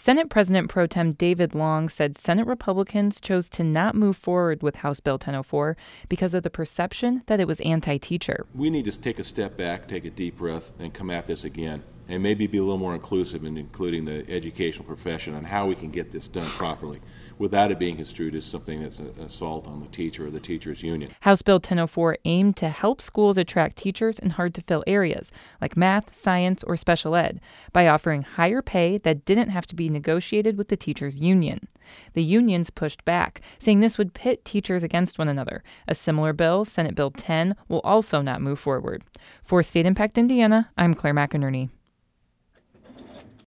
Senate President Pro Tem David Long said Senate Republicans chose to not move forward with House Bill 1004 because of the perception that it was anti-teacher. We need to take a step back, take a deep breath, and come at this again, and maybe be a little more inclusive in including the educational profession on how we can get this done properly without it being construed as something that's an assault on the teacher or the teachers' union. House Bill 1004 aimed to help schools attract teachers in hard-to-fill areas like math, science, or special ed by offering higher pay that didn't have to be negotiated with the teachers' union. The unions pushed back, saying this would pit teachers against one another. A similar bill, Senate Bill 10, will also not move forward. For State Impact Indiana, I'm Claire McInerney.